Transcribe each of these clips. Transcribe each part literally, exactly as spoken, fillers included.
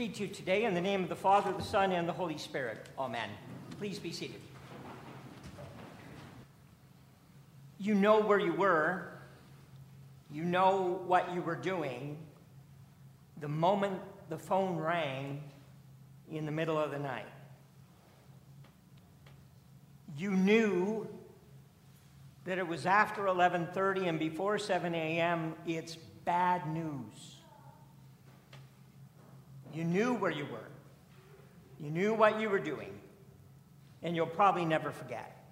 speak to you today in the name of the Father, the Son, and the Holy Spirit. Amen. Please be seated. You know where you were. You know what you were doing the moment the phone rang in the middle of the night. You knew that it was after eleven thirty and before seven a.m. It's bad news. You knew where you were. You knew what you were doing. And you'll probably never forget.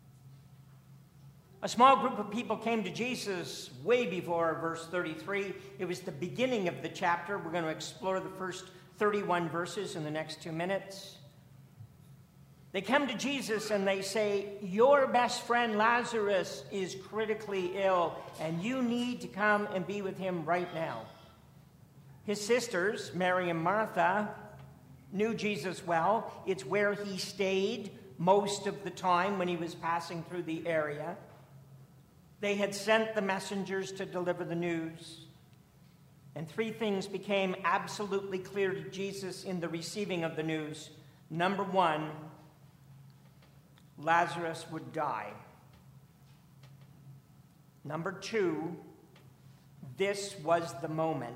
A small group of people came to Jesus way before verse thirty-three. It was the beginning of the chapter. We're going to explore the first thirty-one verses in the next two minutes. They come to Jesus and they say, your best friend Lazarus is critically ill, and you need to come and be with him right now. His sisters, Mary and Martha, knew Jesus well. It's where he stayed most of the time when he was passing through the area. They had sent the messengers to deliver the news. And three things became absolutely clear to Jesus in the receiving of the news. Number one, Lazarus would die. Number two, this was the moment.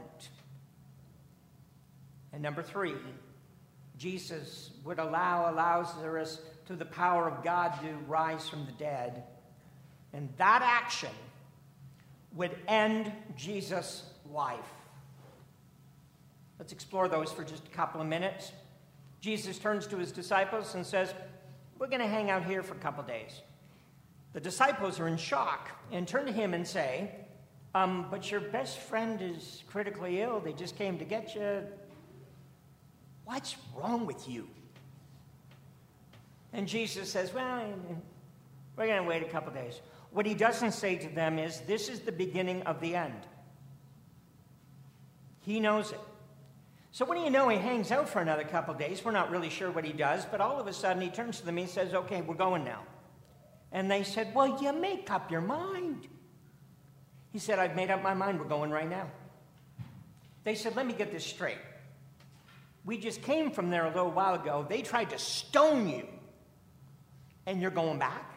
And number three, Jesus would allow Lazarus through the power of God to rise from the dead. And that action would end Jesus' life. Let's explore those for just a couple of minutes. Jesus turns to his disciples and says, we're going to hang out here for a couple days. The disciples are in shock and turn to him and say, um, but your best friend is critically ill. They just came to get you. What's wrong with you? And Jesus says, well, we're going to wait a couple days. What he doesn't say to them is, this is the beginning of the end. He knows it. So what do you know? He hangs out for another couple days. We're not really sure what he does, but all of a sudden he turns to them and he says, okay, we're going now. And they said, well, you make up your mind. He said, I've made up my mind. We're going right now. They said, let me get this straight. We just came from there a little while ago. They tried to stone you, and you're going back?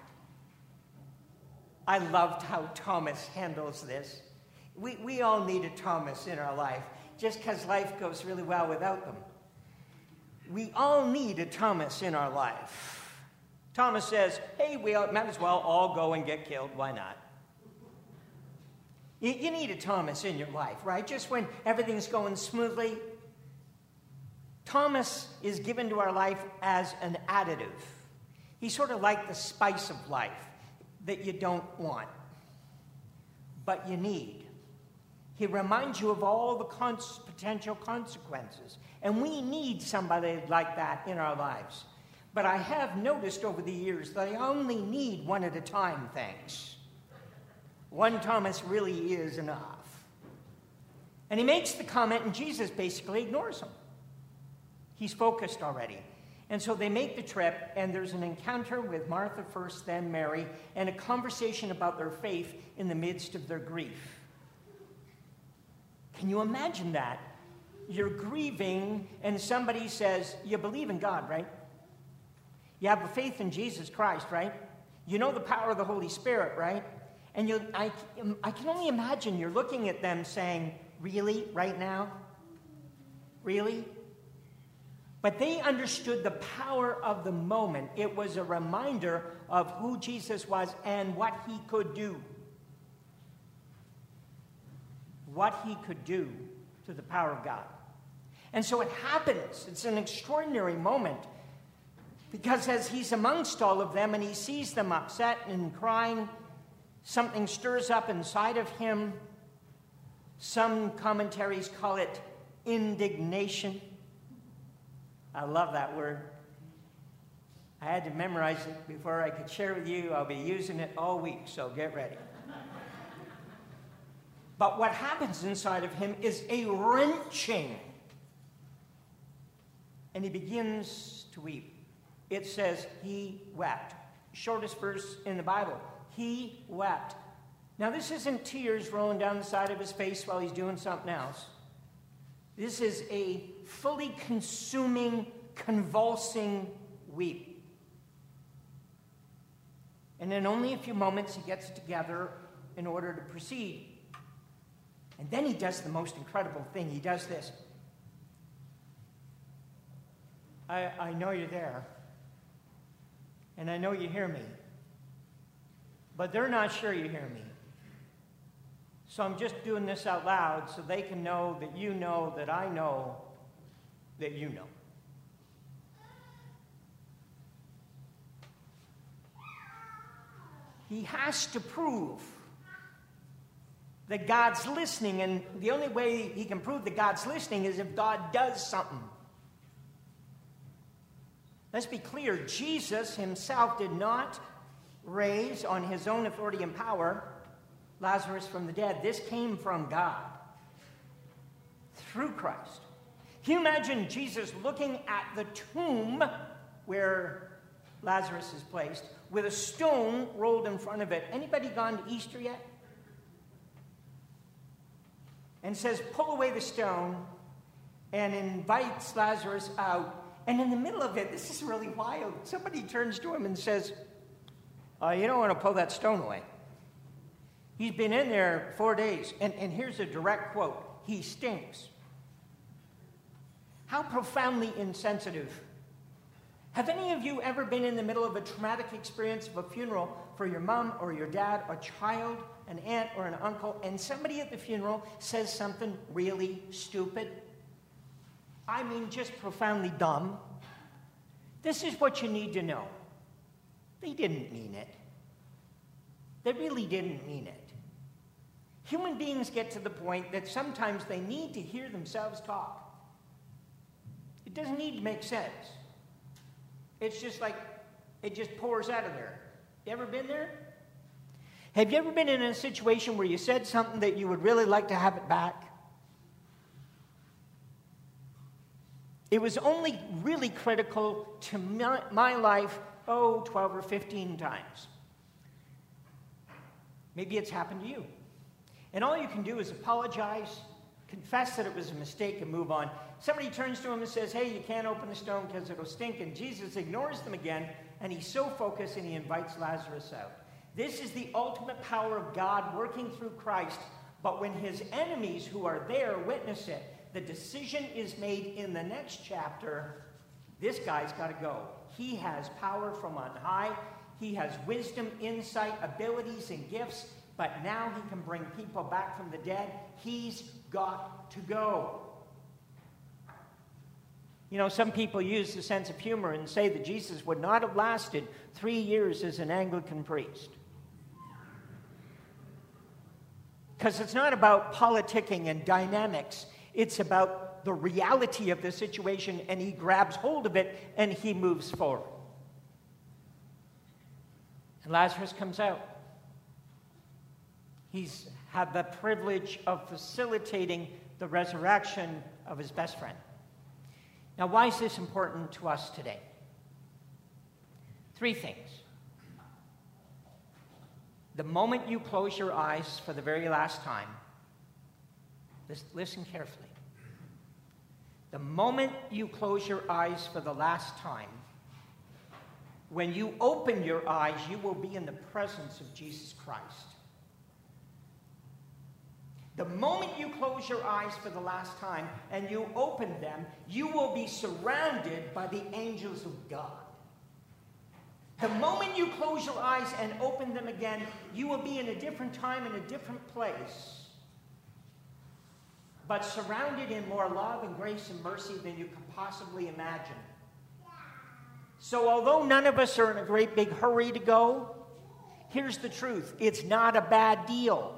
I loved how Thomas handles this. We, we all need a Thomas in our life, just because life goes really well without them. We all need a Thomas in our life. Thomas says, hey, we might as well all go and get killed. Why not? You, you need a Thomas in your life, right? Just when everything's going smoothly. Thomas is given to our life as an additive. He's sort of like the spice of life that you don't want, but you need. He reminds you of all the cons- potential consequences. And we need somebody like that in our lives. But I have noticed over the years that I only need one at a time, thanks. One Thomas really is enough. And he makes the comment, and Jesus basically ignores him. He's focused already. And so they make the trip, and there's an encounter with Martha first, then Mary, and a conversation about their faith in the midst of their grief. Can you imagine that? You're grieving, and somebody says, you believe in God, right? You have a faith in Jesus Christ, right? You know the power of the Holy Spirit, right? And you, I, I can only imagine you're looking at them saying, really, right now? Really? But they understood the power of the moment. It was a reminder of who Jesus was and what he could do. What he could do through the power of God. And so it happens. It's an extraordinary moment. Because as he's amongst all of them and he sees them upset and crying, something stirs up inside of him. Some commentaries call it indignation. I love that word. I had to memorize it before I could share with you. I'll be using it all week, so get ready. But what happens inside of him is a wrenching. And he begins to weep. It says he wept. Shortest verse in the Bible. He wept. Now this isn't tears rolling down the side of his face while he's doing something else. This is a fully consuming, convulsing weep. And in only a few moments, he gets together in order to proceed. And then he does the most incredible thing. He does this. I, I know you're there. And I know you hear me. But they're not sure you hear me. So I'm just doing this out loud so they can know that you know that I know that you know. He has to prove that God's listening, and the only way he can prove that God's listening is if God does something. Let's be clear, Jesus himself did not raise on his own authority and power Lazarus from the dead. This came from God through Christ. Can you imagine Jesus looking at the tomb where Lazarus is placed with a stone rolled in front of it? Anybody gone to Easter yet? And says, pull away the stone, and invites Lazarus out. And in the middle of it, this is really wild, somebody turns to him and says, uh, you don't want to pull that stone away. He's been in there four days. And, and here's a direct quote. He stinks. How profoundly insensitive. Have any of you ever been in the middle of a traumatic experience of a funeral for your mom or your dad, a child, an aunt, or an uncle, and somebody at the funeral says something really stupid? I mean, just profoundly dumb. This is what you need to know. They didn't mean it. They really didn't mean it. Human beings get to the point that sometimes they need to hear themselves talk. It doesn't need to make sense. It's just like it just pours out of there. You ever been there? Have you ever been in a situation where you said something that you would really like to have it back? It was only really critical to my, my life, oh, twelve or fifteen times. Maybe it's happened to you. And all you can do is apologize, confess that it was a mistake, and move on. Somebody turns to him and says, hey, you can't open the stone because it'll stink. And Jesus ignores them again, and he's so focused, and he invites Lazarus out. This is the ultimate power of God working through Christ. But when his enemies who are there witness it, the decision is made in the next chapter. This guy's got to go. He has power from on high. He has wisdom, insight, abilities, and gifts. But now he can bring people back from the dead. He's got to go. You know, some people use the sense of humor and say that Jesus would not have lasted three years as an Anglican priest. Because it's not about politicking and dynamics. It's about the reality of the situation, and he grabs hold of it, and he moves forward. And Lazarus comes out. He's had the privilege of facilitating the resurrection of his best friend. Now, why is this important to us today? Three things. The moment you close your eyes for the very last time, listen carefully. The moment you close your eyes for the last time, when you open your eyes, you will be in the presence of Jesus Christ. The moment you close your eyes for the last time and you open them, you will be surrounded by the angels of God. The moment you close your eyes and open them again, you will be in a different time and a different place, but surrounded in more love and grace and mercy than you could possibly imagine. So although none of us are in a great big hurry to go, here's the truth. It's not a bad deal.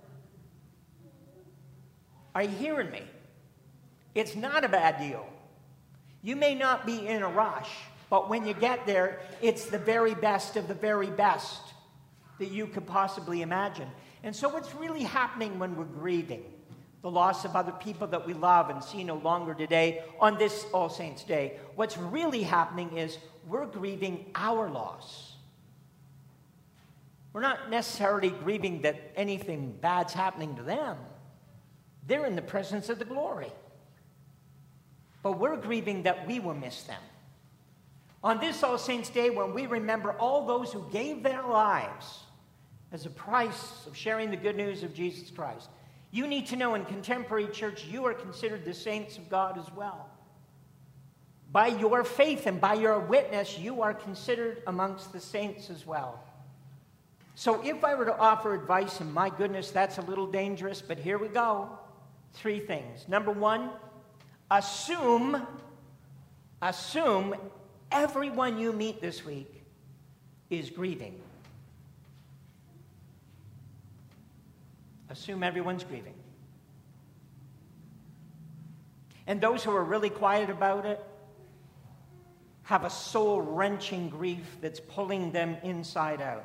Are you hearing me? It's not a bad deal. You may not be in a rush, but when you get there, it's the very best of the very best that you could possibly imagine. And so what's really happening when we're grieving the loss of other people that we love and see no longer today on this All Saints' Day, what's really happening is we're grieving our loss. We're not necessarily grieving that anything bad's happening to them. They're in the presence of the glory. but we're grieving that we will miss them. On this All Saints' Day, when we remember all those who gave their lives as a price of sharing the good news of Jesus Christ, you need to know in contemporary church, you are considered the saints of God as well. By your faith and by your witness, you are considered amongst the saints as well. So if I were to offer advice, and my goodness, that's a little dangerous, but here we go. Three things. Number one, assume, assume everyone you meet this week is grieving. Assume everyone's grieving. And those who are really quiet about it have a soul-wrenching grief that's pulling them inside out.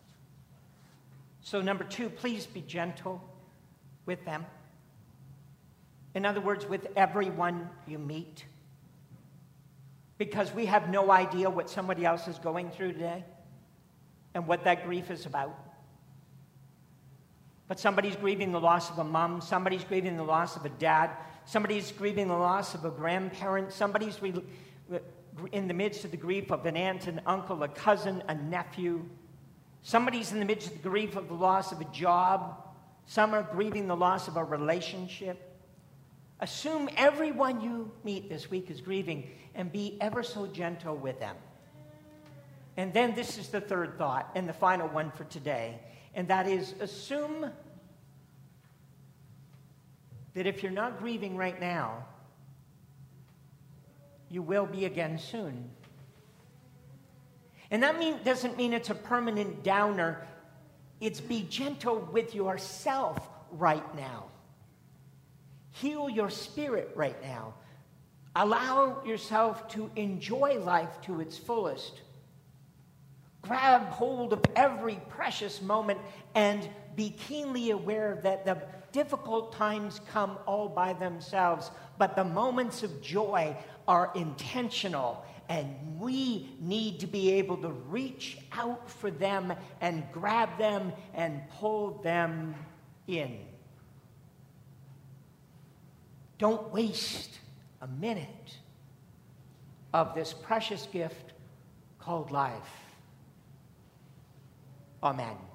So number two, please be gentle with them. In other words, with everyone you meet. Because we have no idea what somebody else is going through today and what that grief is about. But somebody's grieving the loss of a mom, somebody's grieving the loss of a dad, somebody's grieving the loss of a grandparent, somebody's re- in the midst of the grief of an aunt, an uncle, a cousin, a nephew. Somebody's in the midst of the grief of the loss of a job. Some are grieving the loss of a relationship. Assume everyone you meet this week is grieving and be ever so gentle with them. And then this is the third thought and the final one for today, and that is assume that if you're not grieving right now, you will be again soon. And that mean, doesn't mean it's a permanent downer. It's be gentle with yourself right now. Heal your spirit right now. Allow yourself to enjoy life to its fullest. Grab hold of every precious moment and be keenly aware that the difficult times come all by themselves, but the moments of joy are intentional, and we need to be able to reach out for them and grab them and pull them in. Don't waste a minute of this precious gift called life. Amen.